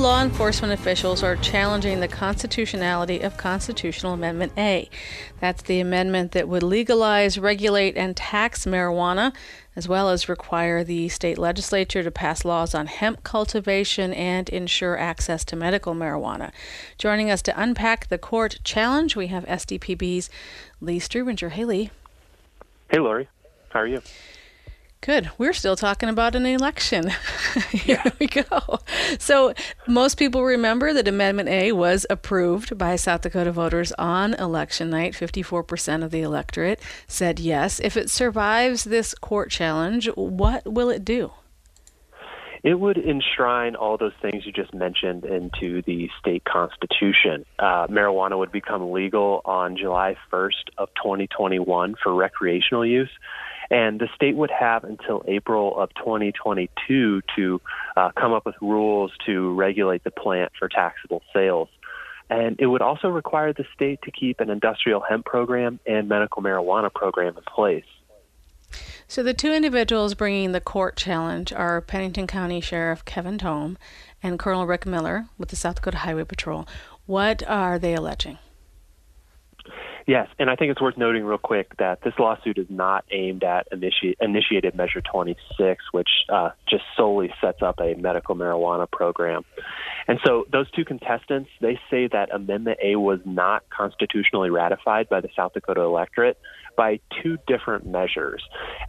law enforcement officials are challenging the constitutionality of Constitutional Amendment A. That's the amendment that would legalize, regulate, and tax marijuana, as well as require the state legislature to pass laws on hemp cultivation and ensure access to medical marijuana. Joining us to unpack the court challenge, we have SDPB's Lee Strubinger. Hey, Lee. Hey, Lori. How are you? Good. We're still talking about an election. Here we go. So most people remember that Amendment A was approved by South Dakota voters on election night. 54% of the electorate said yes. If it survives this court challenge, what will it do? It would enshrine all those things you just mentioned into the state constitution. Marijuana would become legal on July 1st of 2021 for recreational use. And the state would have until April of 2022 to come up with rules to regulate the plant for taxable sales. And it would also require the state to keep an industrial hemp program and medical marijuana program in place. So the two individuals bringing the court challenge are Pennington County Sheriff Kevin Tome and Colonel Rick Miller with the South Dakota Highway Patrol. What are they alleging? Yes, and I think it's worth noting real quick that this lawsuit is not aimed at Initiated Measure 26, which just solely sets up a medical marijuana program. And so those two contestants, they say that Amendment A was not constitutionally ratified by the South Dakota electorate by two different measures,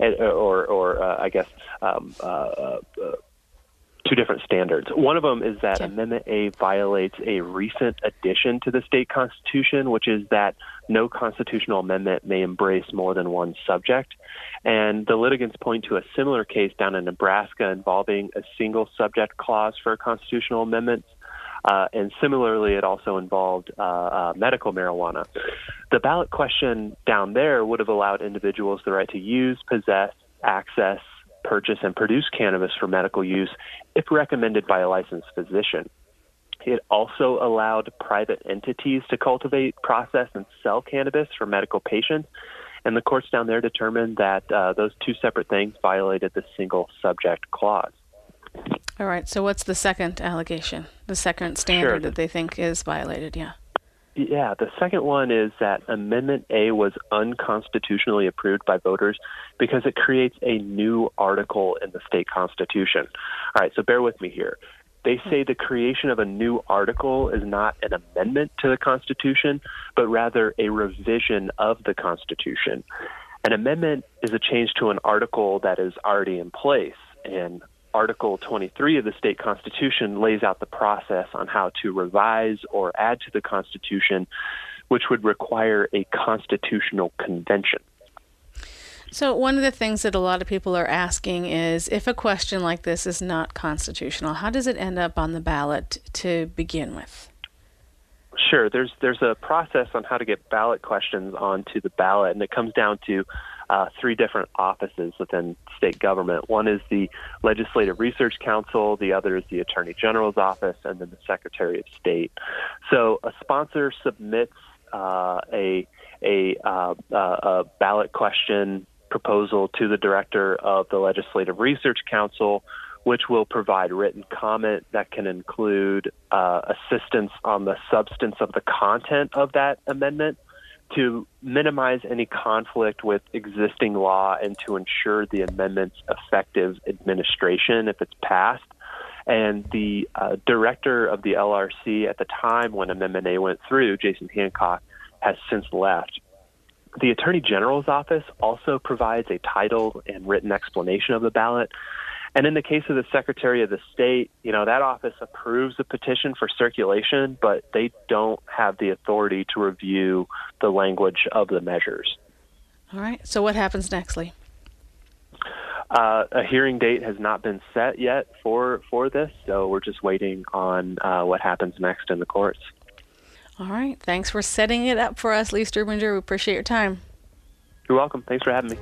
two different standards. One of them is that Amendment A violates a recent addition to the state constitution, which is that no constitutional amendment may embrace more than one subject. And the litigants point to a similar case down in Nebraska involving a single subject clause for constitutional amendments. And similarly, it also involved medical marijuana. The ballot question down there would have allowed individuals the right to use, possess, access, purchase, and produce cannabis for medical use if recommended by a licensed physician. It also allowed private entities to cultivate, process, and sell cannabis for medical patients. And the courts down there determined that those two separate things violated the single subject clause. All right. So what's the second allegation, the second standard that they think is violated? Yeah, the second one is that Amendment A was unconstitutionally approved by voters because it creates a new article in the state constitution. All right, so bear with me here. They say the creation of a new article is not an amendment to the Constitution, but rather a revision of the Constitution. An amendment is a change to an article that is already in place, and Article 23 of the state constitution lays out the process on how to revise or add to the Constitution, which would require a constitutional convention. So one of the things that a lot of people are asking is, if a question like this is not constitutional, how does it end up on the ballot to begin with? Sure. There's a process on how to get ballot questions onto the ballot, and it comes down to three different offices within state government. One is the Legislative Research Council, the other is the Attorney General's office, and then the Secretary of State. So a sponsor submits a ballot question proposal to the director of the Legislative Research Council, which will provide written comment that can include assistance on the substance of the content of that amendment to minimize any conflict with existing law and to ensure the amendment's effective administration if it's passed. And the director of the LRC at the time when Amendment A went through, Jason Hancock, has since left. The Attorney General's office also provides a title and written explanation of the ballot. And in the case of the Secretary of the State, that office approves the petition for circulation, but they don't have the authority to review the language of the measures. All right. So what happens next, Lee? A hearing date has not been set yet for this, so we're just waiting on what happens next in the courts. All right. Thanks for setting it up for us, Lee Strubinger. We appreciate your time. You're welcome. Thanks for having me.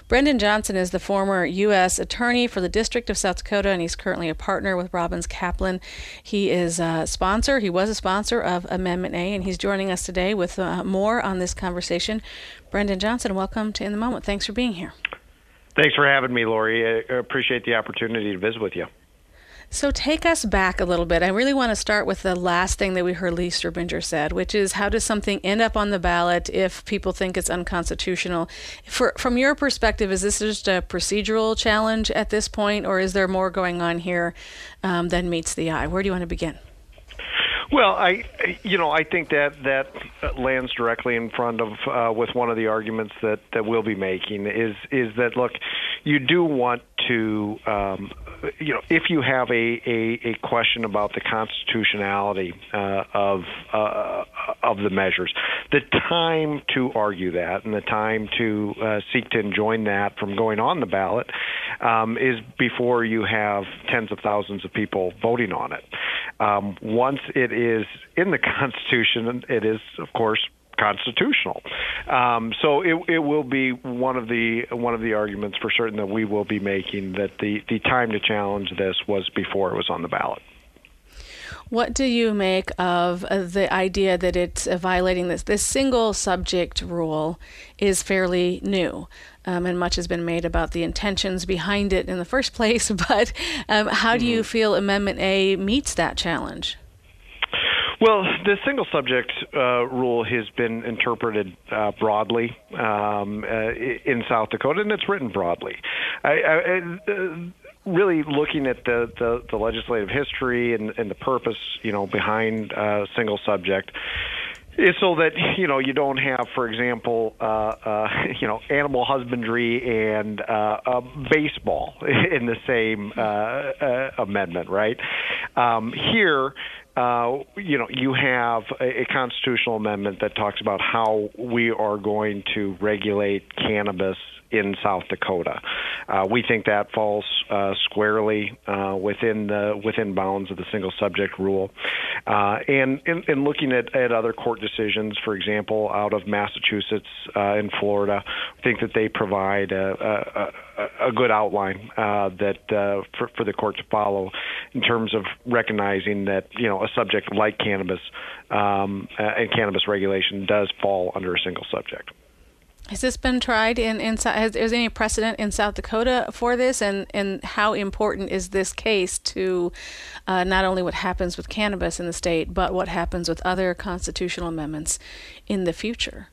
Brendan Johnson is the former U.S. Attorney for the District of South Dakota, and he's currently a partner with Robbins Kaplan. He is a sponsor. He was a sponsor of Amendment A, and he's joining us today with more on this conversation. Brendan Johnson, welcome to In the Moment. Thanks for being here. Thanks for having me, Lori. I appreciate the opportunity to visit with you. So take us back a little bit. I really want to start with the last thing that we heard Lee Strbinger said, which is, how does something end up on the ballot if people think it's unconstitutional? From your perspective, is this just a procedural challenge at this point, or is there more going on here than meets the eye? Where do you want to begin? Well, I think that lands directly in front of with one of the arguments that we'll be making is that, look, you do want to if you have a question about the constitutionality of the measures, the time to argue that and the time to seek to enjoin that from going on the ballot is before you have tens of thousands of people voting on it. Once it is in the Constitution, it is, of course, constitutional. So it will be one of the arguments for certain that we will be making, that the time to challenge this was before it was on the ballot. What do you make of the idea that it's violating this single subject rule is fairly new? And much has been made about the intentions behind it in the first place, but how do you feel Amendment A meets that challenge? Well, the single subject rule has been interpreted broadly in South Dakota, and it's written broadly. Really looking at the legislative history and the purpose, behind single subject, is so that you don't have, for example, animal husbandry and baseball in the same amendment, right? Here, you have a constitutional amendment that talks about how we are going to regulate cannabis in South Dakota. We think that falls squarely within bounds of the single subject rule. And in looking at other court decisions, for example, out of Massachusetts and Florida, I think that they provide a good outline that for the court to follow in terms of recognizing that a subject like cannabis and cannabis regulation does fall under a single subject. Has this been tried is there any precedent in South Dakota for this, and how important is this case to not only what happens with cannabis in the state, but what happens with other constitutional amendments in the future?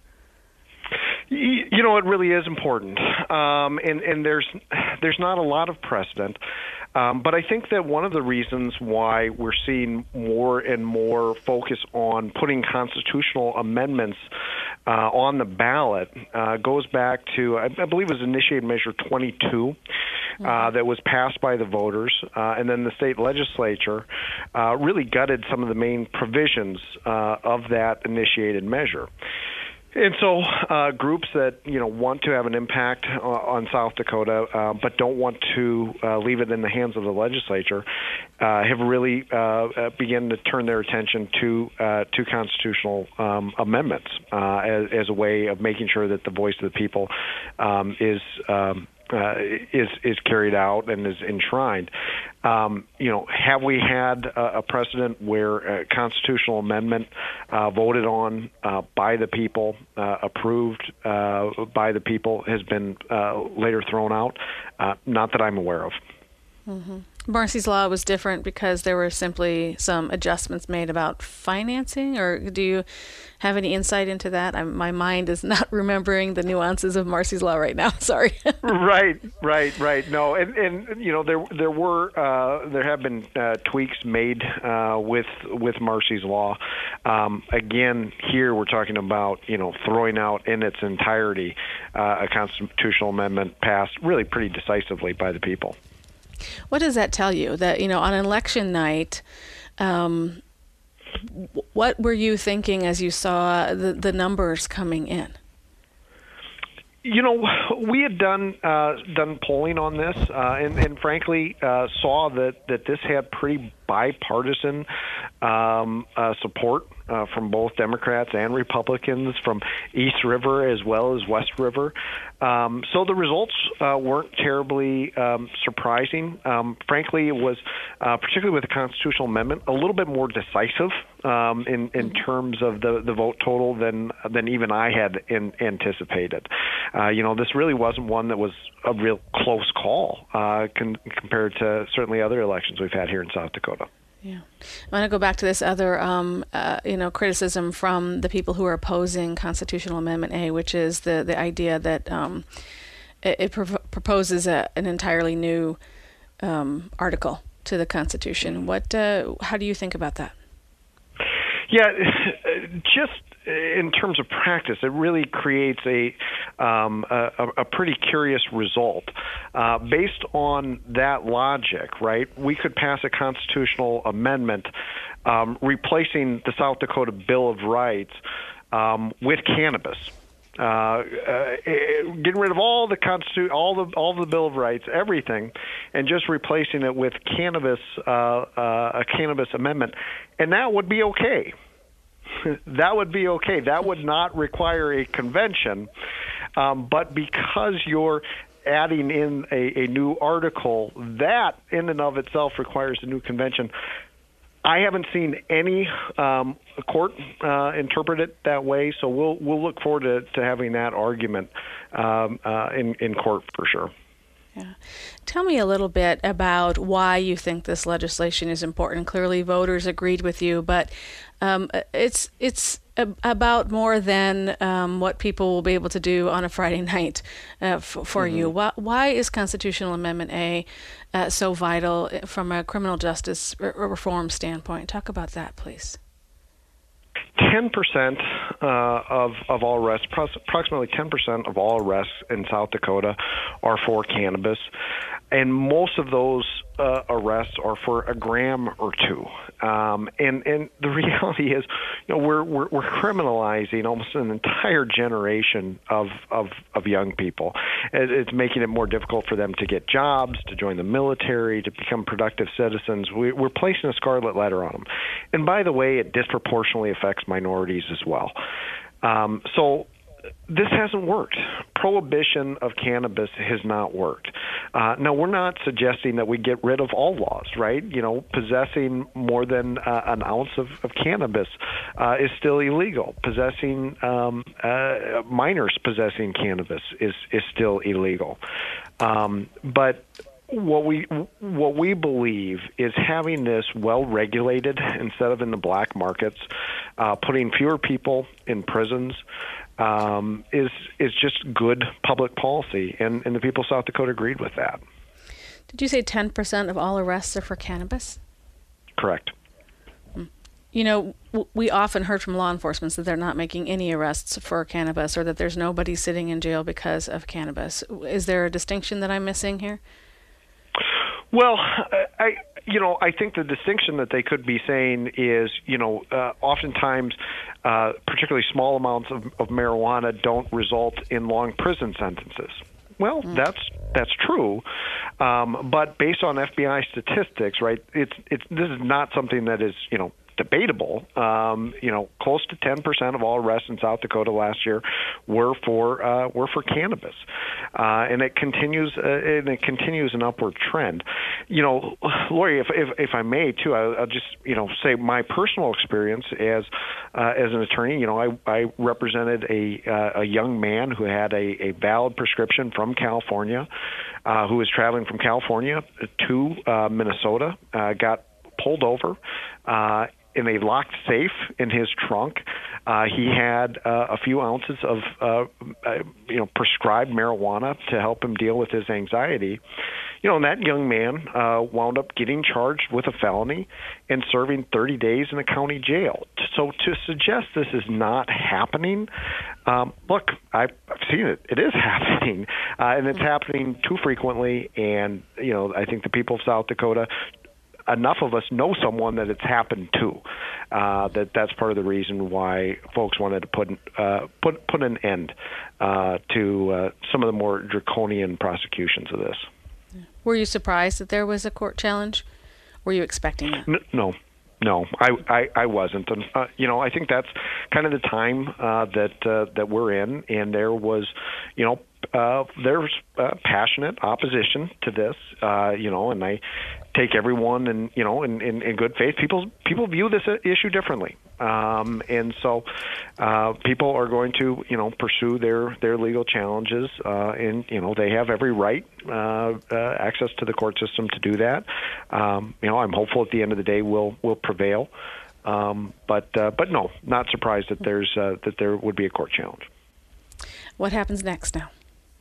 It really is important, and there's not a lot of precedent. But I think that one of the reasons why we're seeing more and more focus on putting constitutional amendments on the ballot goes back to, I believe it was initiated Measure 22 that was passed by the voters, and then the state legislature really gutted some of the main provisions of that initiated measure. And so groups that, want to have an impact on South Dakota but don't want to leave it in the hands of the legislature have really begun to turn their attention to constitutional amendments as a way of making sure that the voice of the people is carried out and is enshrined. Have we had a precedent where a constitutional amendment voted on by the people, approved by the people, has been later thrown out? Not that I'm aware of. Mm-hmm. Marsy's Law was different because there were simply some adjustments made about financing, or do you have any insight into that? My mind is not remembering the nuances of Marsy's Law right now. Sorry. Right. No, and there have been tweaks made with Marsy's Law. Again, here we're talking about throwing out in its entirety a constitutional amendment passed really pretty decisively by the people. What does that tell you? That, on election night, what were you thinking as you saw the numbers coming in? We had done polling on this, and frankly saw that this had pretty bipartisan support from both Democrats and Republicans, from East River as well as West River. So the results weren't terribly surprising. Frankly, it was, particularly with the constitutional amendment, a little bit more decisive in terms of the vote total than even I had anticipated. This really wasn't one that was a real close call compared to certainly other elections we've had here in South Dakota. Yeah, I want to go back to this other, criticism from the people who are opposing Constitutional Amendment A, which is the idea that it proposes an entirely new article to the Constitution. How do you think about that? Yeah, just in terms of practice, it really creates a pretty curious result. Based on that logic, right, we could pass a constitutional amendment replacing the South Dakota Bill of Rights with cannabis. Getting rid of all the Bill of Rights, everything, and just replacing it with cannabis, a cannabis amendment, and that would be okay. That would be okay. That would not require a convention, but because you're adding in a new article, that in and of itself requires a new convention. I haven't seen any court interpret it that way, so we'll look forward to having that argument in court for sure. Yeah. Tell me a little bit about why you think this legislation is important. Clearly, voters agreed with you, but it's about more than what people will be able to do on a Friday night for you. Why is Constitutional Amendment A so vital from a criminal justice reform standpoint? Talk about that, please. 10% of all arrests, approximately 10% of all arrests in South Dakota are for cannabis, and most of those arrests are for a gram or two. And the reality is, we're criminalizing almost an entire generation of young people. It's making it more difficult for them to get jobs, to join the military, to become productive citizens. We're placing a scarlet letter on them. And by the way, it disproportionately affects minorities as well. So this hasn't worked. Prohibition of cannabis has not worked. Now, we're not suggesting that we get rid of all laws, right? Possessing more than an ounce of cannabis is still illegal. Possessing minors possessing cannabis is still illegal. But what we believe is having this well regulated instead of in the black markets, putting fewer people in prisons, is just good public policy, and the people of South Dakota agreed with that. Did you say 10% of all arrests are for cannabis? Correct. We often heard from law enforcement that they're not making any arrests for cannabis, or that there's nobody sitting in jail because of cannabis. Is there a distinction that I'm missing here? Well, I think the distinction that they could be saying is, oftentimes, particularly small amounts of marijuana don't result in long prison sentences. Well, that's true, but based on FBI statistics, right? This is not something that is debatable. Close to 10% of all arrests in South Dakota last year were for cannabis, and it continues an upward trend. Lori, if I may too, I'll just say my personal experience as an attorney. I represented a young man who had a valid prescription from California, who was traveling from California to Minnesota, got pulled over. In a locked safe in his trunk, he had a few ounces of, prescribed marijuana to help him deal with his anxiety. And that young man wound up getting charged with a felony and serving 30 days in a county jail. So to suggest this is not happening, look, I've seen it. It is happening, and it's happening too frequently. And I think the people of South Dakota, enough of us know someone that it's happened to. That's part of the reason why folks wanted to put an end to some of the more draconian prosecutions of this. Were you surprised that there was a court challenge, Were you expecting that? No, I wasn't. And, I think that's kind of the time that we're in, and there was, there's passionate opposition to this, and I take everyone and, in good faith. People view this issue differently. And so people are going to, pursue their legal challenges, and, they have every right, access to the court system to do that. I'm hopeful at the end of the day we'll prevail. But no, not surprised that that there would be a court challenge. What happens next now?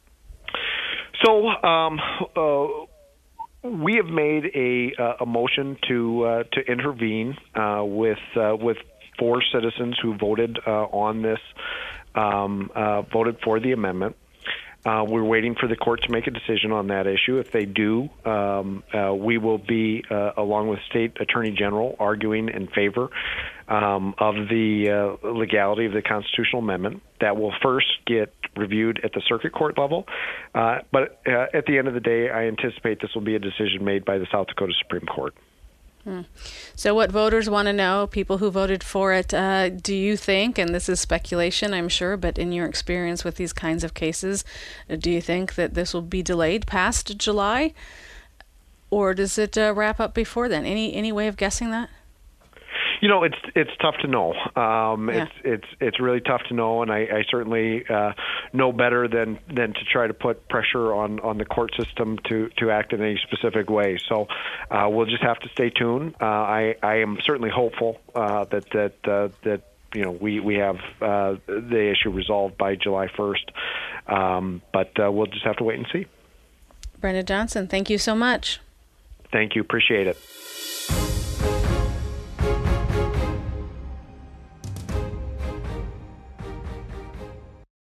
So, we have made a motion to intervene with 4 citizens who voted on this, voted for the amendment. We're waiting for the court to make a decision on that issue. If they do, we will be, along with State Attorney General, arguing in favor of the legality of the constitutional amendment. That will first get reviewed at the circuit court level. But at the end of the day, I anticipate this will be a decision made by the South Dakota Supreme Court. So what voters want to know, people who voted for it, do you think, and this is speculation, I'm sure, but in your experience with these kinds of cases, do you think that this will be delayed past July? Or does it wrap up before then? Any way of guessing that? It's tough to know. It's really tough to know, and I certainly know better than to try to put pressure on the court system to act in any specific way. So we'll just have to stay tuned. I am certainly hopeful that we have the issue resolved by July 1st, but we'll just have to wait and see. Brenda Johnson, thank you so much. Thank you. Appreciate it.